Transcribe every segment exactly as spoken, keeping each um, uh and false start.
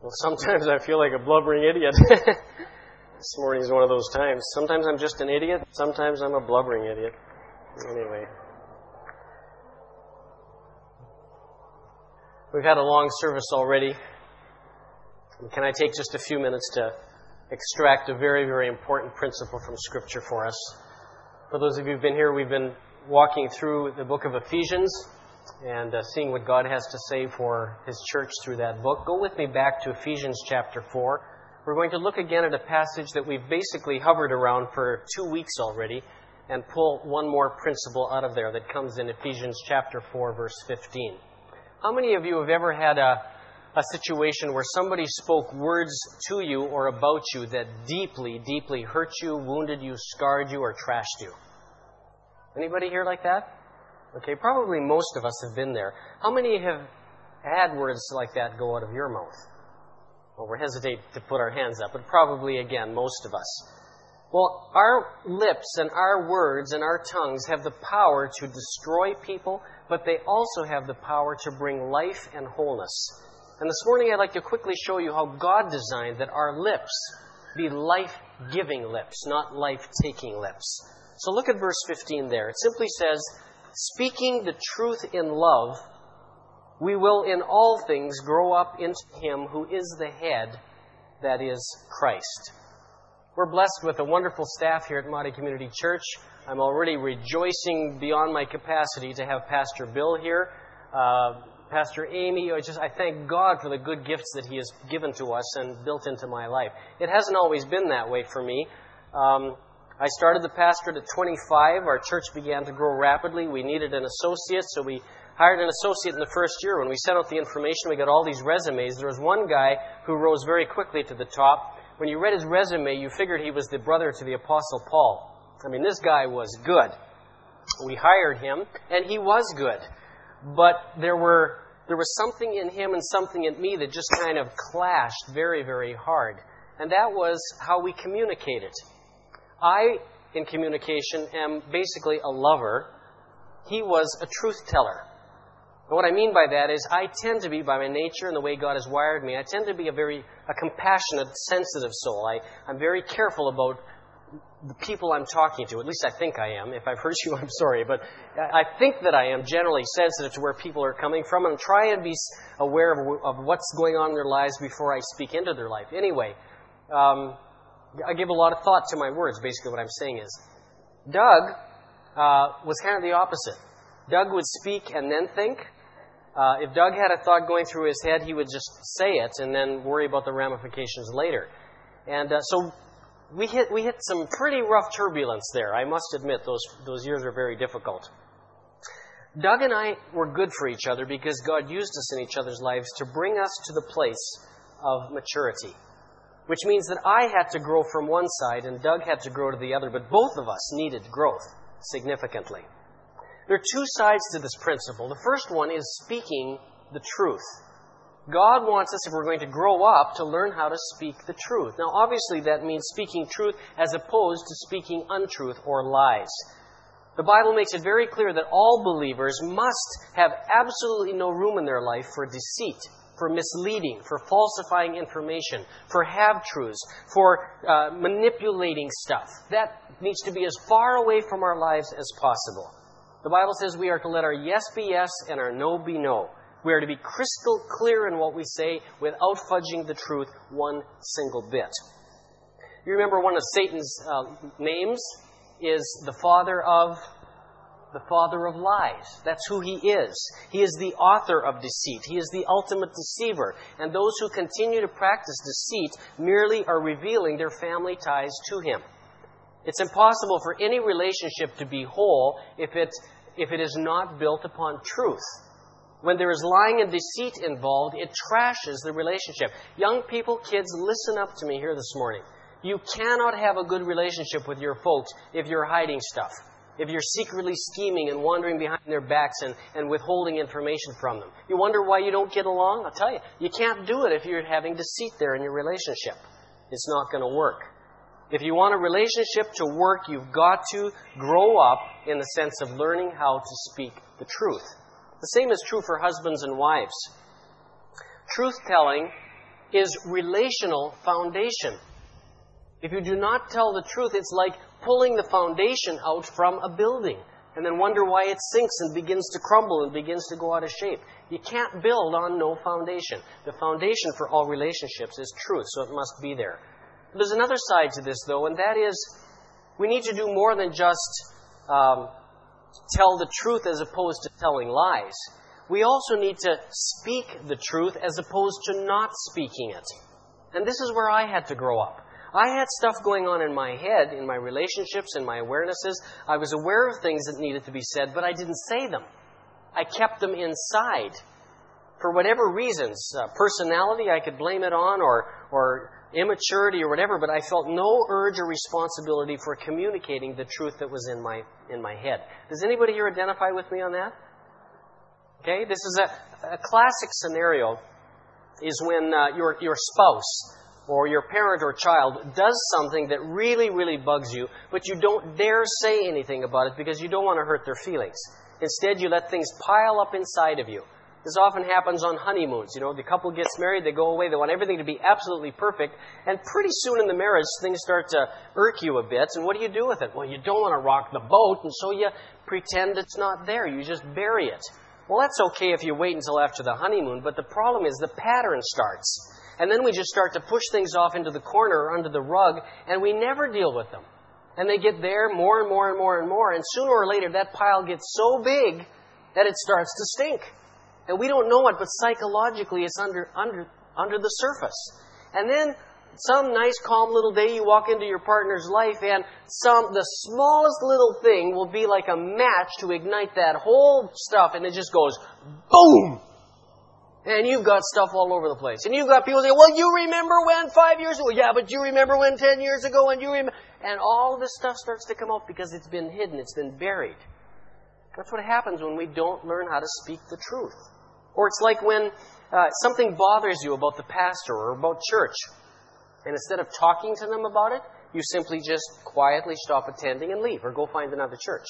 Well, sometimes I feel like a blubbering idiot. This morning is one of those times. Sometimes I'm just an idiot. Sometimes I'm a blubbering idiot. Anyway. We've had a long service already. Can I take just a few minutes to extract a very, very important principle from Scripture for us? For those of you who've been here, we've been walking through the book of Ephesians and uh, seeing what God has to say for His church through that book. Go with me back to Ephesians chapter four. We're going to look again at a passage that we've basically hovered around for two weeks already and pull one more principle out of there that comes in Ephesians chapter four, verse fifteen. How many of you have ever had a, a situation where somebody spoke words to you or about you that deeply, deeply hurt you, wounded you, scarred you, or trashed you? Anybody here like that? Okay, probably most of us have been there. How many have had words like that go out of your mouth? Well, we hesitate to put our hands up, but probably, again, most of us. Well, our lips and our words and our tongues have the power to destroy people, but they also have the power to bring life and wholeness. And this morning I'd like to quickly show you how God designed that our lips be life-giving lips, not life-taking lips. So look at verse fifteen there. It simply says, speaking the truth in love, we will in all things grow up into Him who is the head, that is, Christ. We're blessed with a wonderful staff here at Mahdi Community Church. I'm already rejoicing beyond my capacity to have Pastor Bill here, uh, Pastor Amy. I just I thank God for the good gifts that He has given to us and built into my life. It hasn't always been that way for me. Um, I started the pastorate at twenty-five. Our church began to grow rapidly. We needed an associate, so we hired an associate in the first year. When we sent out the information, we got all these resumes. There was one guy who rose very quickly to the top. When you read his resume, you figured he was the brother to the Apostle Paul. I mean, this guy was good. We hired him, and he was good. But there were there was something in him and something in me that just kind of clashed very, very hard. And that was how we communicated. I, in communication, am basically a lover. He was a truth teller. And what I mean by that is I tend to be, by my nature and the way God has wired me, I tend to be a very a compassionate, sensitive soul. I, I'm very careful about the people I'm talking to. At least I think I am. If I've hurt you, I'm sorry. But I think that I am generally sensitive to where people are coming from and try and be aware of, of what's going on in their lives before I speak into their life. Anyway, um, I give a lot of thought to my words. Basically what I'm saying is, Doug uh, was kind of the opposite. Doug would speak and then think. Uh, if Doug had a thought going through his head, he would just say it and then worry about the ramifications later. And uh, so we hit we hit some pretty rough turbulence there. I must admit, those those years were very difficult. Doug and I were good for each other because God used us in each other's lives to bring us to the place of maturity. Which means that I had to grow from one side and Doug had to grow to the other, but both of us needed growth significantly. There are two sides to this principle. The first one is speaking the truth. God wants us, if we're going to grow up, to learn how to speak the truth. Now, obviously, that means speaking truth as opposed to speaking untruth or lies. The Bible makes it very clear that all believers must have absolutely no room in their life for deceit, for misleading, for falsifying information, for half-truths, for uh, manipulating stuff. That needs to be as far away from our lives as possible. The Bible says we are to let our yes be yes and our no be no. We are to be crystal clear in what we say without fudging the truth one single bit. You remember one of Satan's uh, names is the father of the father of lies. That's who he is. He is the author of deceit. He is the ultimate deceiver. And those who continue to practice deceit merely are revealing their family ties to him. It's impossible for any relationship to be whole if it, if it is not built upon truth. When there is lying and deceit involved, it trashes the relationship. Young people, kids, listen up to me here this morning. You cannot have a good relationship with your folks if you're hiding stuff. If you're secretly scheming and wandering behind their backs and, and withholding information from them. You wonder why you don't get along? I'll tell you, you can't do it if you're having deceit there in your relationship. It's not going to work. If you want a relationship to work, you've got to grow up in the sense of learning how to speak the truth. The same is true for husbands and wives. Truth-telling is relational foundation. If you do not tell the truth, it's like pulling the foundation out from a building and then wonder why it sinks and begins to crumble and begins to go out of shape. You can't build on no foundation. The foundation for all relationships is truth, so it must be there. There's another side to this, though, and that is we need to do more than just um, tell the truth as opposed to telling lies. We also need to speak the truth as opposed to not speaking it. And this is where I had to grow up. I had stuff going on in my head, in my relationships, in my awarenesses. I was aware of things that needed to be said, but I didn't say them. I kept them inside. For whatever reasons, uh, personality I could blame it on, or, or immaturity or whatever, but I felt no urge or responsibility for communicating the truth that was in my in my head. Does anybody here identify with me on that? Okay, this is a, a classic scenario, is when uh, your your spouse or your parent or child does something that really, really bugs you, but you don't dare say anything about it because you don't want to hurt their feelings. Instead, you let things pile up inside of you. This often happens on honeymoons. You know, the couple gets married, they go away, they want everything to be absolutely perfect, and pretty soon in the marriage, things start to irk you a bit, and what do you do with it? Well, you don't want to rock the boat, and so you pretend it's not there. You just bury it. Well, that's okay if you wait until after the honeymoon, but the problem is the pattern starts. And then we just start to push things off into the corner or under the rug, and we never deal with them. And they get there more and more and more and more, and sooner or later that pile gets so big that it starts to stink. And we don't know it, but psychologically it's under under under the surface. And then some nice, calm little day you walk into your partner's life, and some the smallest little thing will be like a match to ignite that whole stuff, and it just goes boom! And you've got stuff all over the place. And you've got people saying, well, you remember when five years ago? Yeah, but you remember when ten years ago? And you remember? And all this stuff starts to come out because it's been hidden. It's been buried. That's what happens when we don't learn how to speak the truth. Or it's like when uh, something bothers you about the pastor or about church. And instead of talking to them about it, you simply just quietly stop attending and leave or go find another church.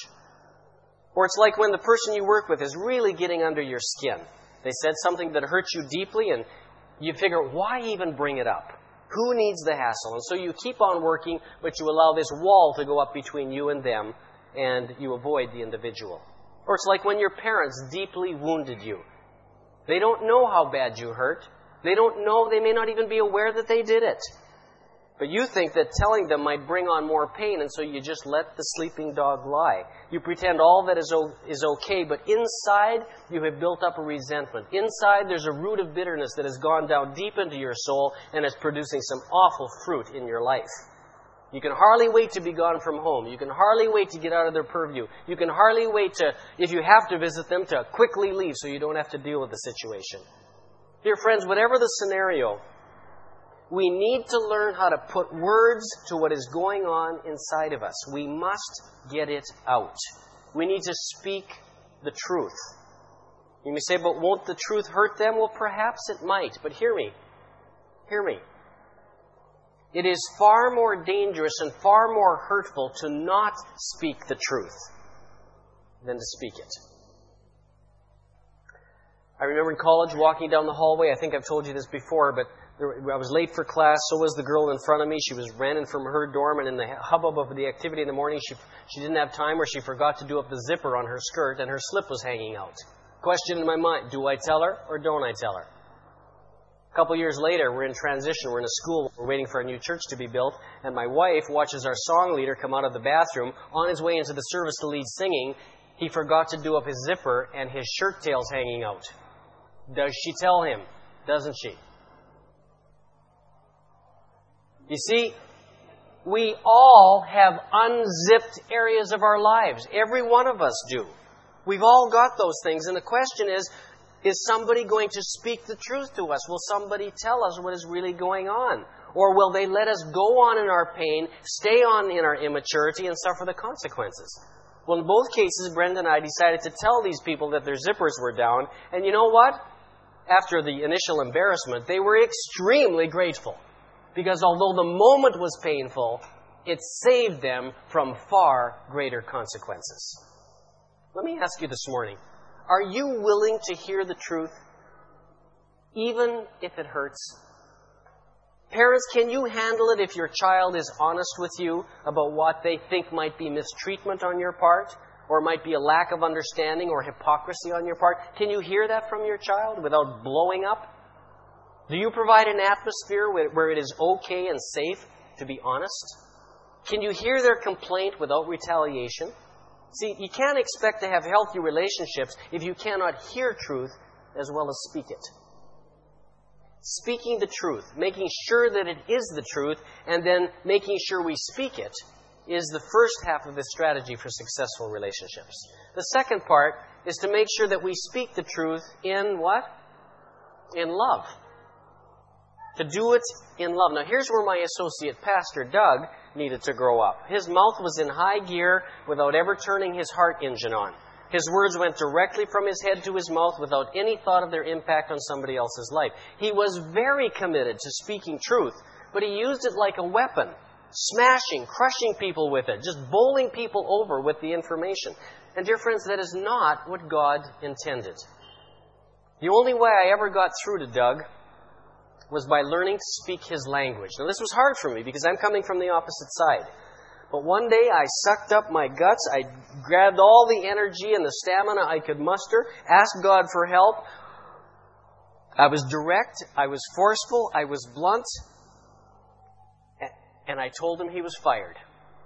Or it's like when the person you work with is really getting under your skin. They said something that hurts you deeply, and you figure, why even bring it up? Who needs the hassle? And so you keep on working, but you allow this wall to go up between you and them, and you avoid the individual. Or it's like when your parents deeply wounded you. They don't know how bad you hurt. They don't know, they may not even be aware that they did it. But you think that telling them might bring on more pain, and so you just let the sleeping dog lie. You pretend all that is, o- is okay, but inside you have built up a resentment. Inside there's a root of bitterness that has gone down deep into your soul and is producing some awful fruit in your life. You can hardly wait to be gone from home. You can hardly wait to get out of their purview. You can hardly wait to, if you have to visit them, to quickly leave so you don't have to deal with the situation. Dear friends, whatever the scenario, we need to learn how to put words to what is going on inside of us. We must get it out. We need to speak the truth. You may say, but won't the truth hurt them? Well, perhaps it might. But hear me. Hear me. It is far more dangerous and far more hurtful to not speak the truth than to speak it. I remember in college walking down the hallway. I think I've told you this before, but I was late for class. So was the girl in front of me. She was ran in from her dorm, and in the hubbub of the activity in the morning, she she didn't have time, or she forgot to do up the zipper on her skirt, and her slip was hanging out. Question in my mind: do I tell her or don't I tell her? A couple years later, we're in transition. We're in a school. We're waiting for a new church to be built, and my wife watches our song leader come out of the bathroom on his way into the service to lead singing. He forgot to do up his zipper, and his shirt tail's hanging out. Does she tell him? Doesn't she? You see, we all have unzipped areas of our lives. Every one of us do. We've all got those things. And the question is, is somebody going to speak the truth to us? Will somebody tell us what is really going on? Or will they let us go on in our pain, stay on in our immaturity, and suffer the consequences? Well, in both cases, Brenda and I decided to tell these people that their zippers were down. And you know what? After the initial embarrassment, they were extremely grateful. Because although the moment was painful, it saved them from far greater consequences. Let me ask you this morning, are you willing to hear the truth, even if it hurts? Parents, can you handle it if your child is honest with you about what they think might be mistreatment on your part, or might be a lack of understanding or hypocrisy on your part? Can you hear that from your child without blowing up? Do you provide an atmosphere where it is okay and safe to be honest? Can you hear their complaint without retaliation? See, you can't expect to have healthy relationships if you cannot hear truth as well as speak it. Speaking the truth, making sure that it is the truth, and then making sure we speak it, is the first half of the strategy for successful relationships. The second part is to make sure that we speak the truth in what? In love. To do it in love. Now here's where my associate pastor, Doug, needed to grow up. His mouth was in high gear without ever turning his heart engine on. His words went directly from his head to his mouth without any thought of their impact on somebody else's life. He was very committed to speaking truth, but he used it like a weapon, smashing, crushing people with it, just bowling people over with the information. And dear friends, that is not what God intended. The only way I ever got through to Doug was by learning to speak his language. Now this was hard for me because I'm coming from the opposite side. But one day I sucked up my guts, I grabbed all the energy and the stamina I could muster, asked God for help. I was direct, I was forceful, I was blunt, and I told him he was fired.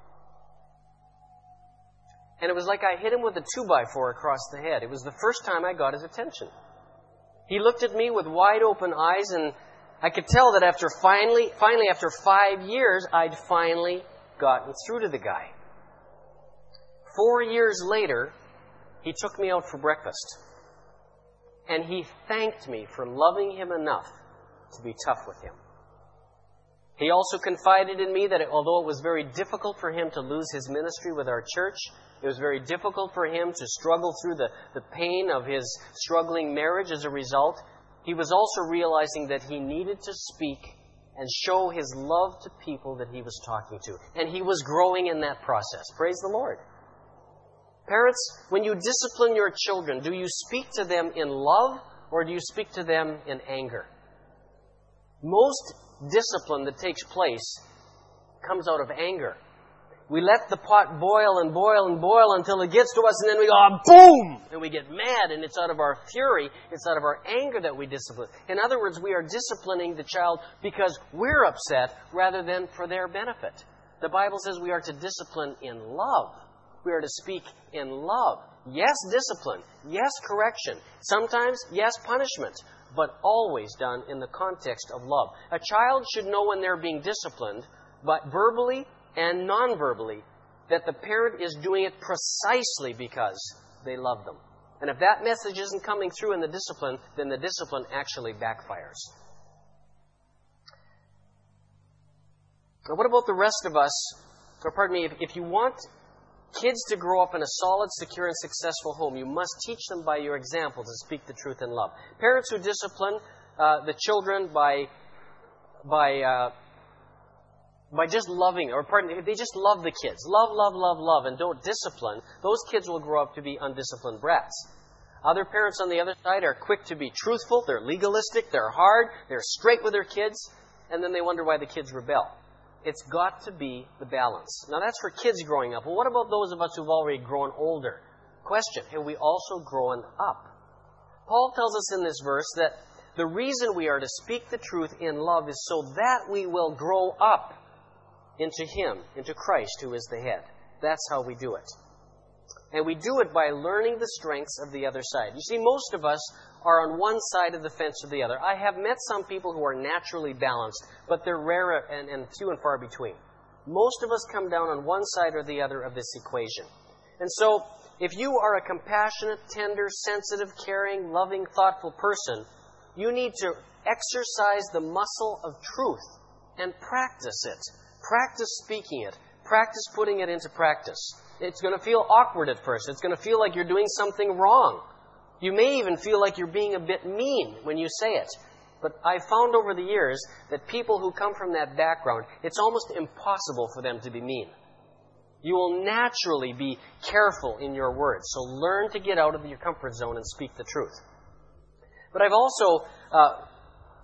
And it was like I hit him with a two by four across the head. It was the first time I got his attention. He looked at me with wide open eyes, and I could tell that after finally, finally after five years, I'd finally gotten through to the guy. Four years later, he took me out for breakfast. And he thanked me for loving him enough to be tough with him. He also confided in me that although it was very difficult for him to lose his ministry with our church, it was very difficult for him to struggle through the, the pain of his struggling marriage as a result, he was also realizing that he needed to speak and show his love to people that he was talking to. And he was growing in that process. Praise the Lord. Parents, when you discipline your children, do you speak to them in love or do you speak to them in anger? Most discipline that takes place comes out of anger. We let the pot boil and boil and boil until it gets to us, and then we go, oh, boom! And we get mad, and it's out of our fury, it's out of our anger that we discipline. In other words, we are disciplining the child because we're upset rather than for their benefit. The Bible says we are to discipline in love. We are to speak in love. Yes, discipline. Yes, correction. Sometimes, yes, punishment. But always done in the context of love. A child should know when they're being disciplined, but verbally and non-verbally, that the parent is doing it precisely because they love them. And if that message isn't coming through in the discipline, then the discipline actually backfires. Now, what about the rest of us? Or pardon me, if, if you want kids to grow up in a solid, secure, and successful home, you must teach them by your example to speak the truth in love. Parents who discipline uh, the children by by uh, by just loving, or pardon me, they just love the kids. Love, love, love, love, and don't discipline. Those kids will grow up to be undisciplined brats. Other parents on the other side are quick to be truthful, they're legalistic, they're hard, they're straight with their kids, and then they wonder why the kids rebel. It's got to be the balance. Now that's for kids growing up. Well, what about those of us who've already grown older? Question, have we also grown up? Paul tells us in this verse that the reason we are to speak the truth in love is so that we will grow up into Him, into Christ, who is the head. That's how we do it. And we do it by learning the strengths of the other side. You see, most of us are on one side of the fence or the other. I have met some people who are naturally balanced, but they're rare and, and few and far between. Most of us come down on one side or the other of this equation. And so, if you are a compassionate, tender, sensitive, caring, loving, thoughtful person, you need to exercise the muscle of truth and practice it. Practice speaking it. Practice putting it into practice. It's going to feel awkward at first. It's going to feel like you're doing something wrong. You may even feel like you're being a bit mean when you say it. But I've found over the years that people who come from that background, it's almost impossible for them to be mean. You will naturally be careful in your words. So learn to get out of your comfort zone and speak the truth. But I've also uh,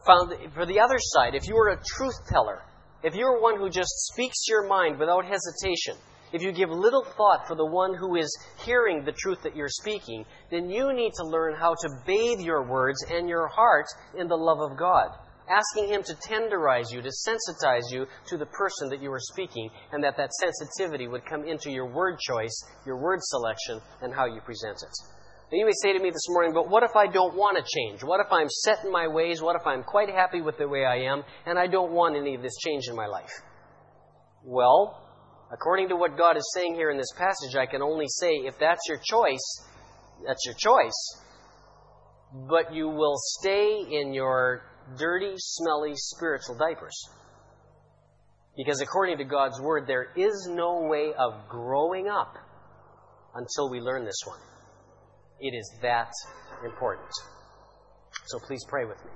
found for the other side, if you are a truth teller, if you are one who just speaks your mind without hesitation, if you give little thought for the one who is hearing the truth that you're speaking, then you need to learn how to bathe your words and your heart in the love of God, asking Him to tenderize you, to sensitize you to the person that you are speaking, and that that sensitivity would come into your word choice, your word selection, and how you present it. Now you may say to me this morning, but what if I don't want to change? What if I'm set in my ways? What if I'm quite happy with the way I am, and I don't want any of this change in my life? Well, according to what God is saying here in this passage, I can only say, if that's your choice, that's your choice. But you will stay in your dirty, smelly, spiritual diapers. Because according to God's Word, there is no way of growing up until we learn this one. It is that important. So please pray with me.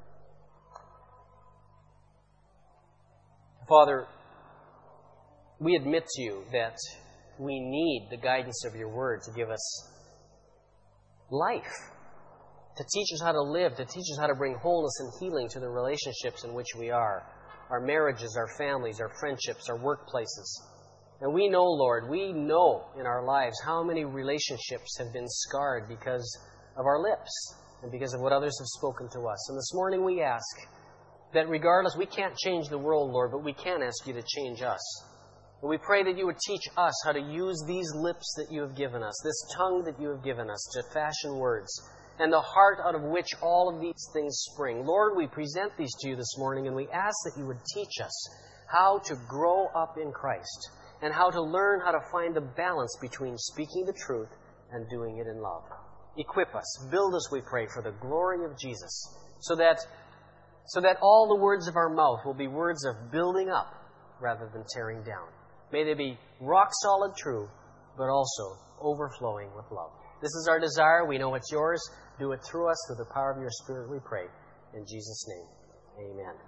Father, we admit to you that we need the guidance of your Word to give us life, to teach us how to live, to teach us how to bring wholeness and healing to the relationships in which we are, our marriages, our families, our friendships, our workplaces. And we know, Lord, we know in our lives how many relationships have been scarred because of our lips and because of what others have spoken to us. And this morning we ask that regardless, we can't change the world, Lord, but we can ask you to change us. And we pray that you would teach us how to use these lips that you have given us, this tongue that you have given us to fashion words, and the heart out of which all of these things spring. Lord, we present these to you this morning, and we ask that you would teach us how to grow up in Christ, and how to learn how to find the balance between speaking the truth and doing it in love. Equip us, build us, we pray, for the glory of Jesus, so that, so that all the words of our mouth will be words of building up rather than tearing down. May they be rock-solid true, but also overflowing with love. This is our desire. We know it's yours. Do it through us, through the power of your Spirit, we pray. In Jesus' name, amen.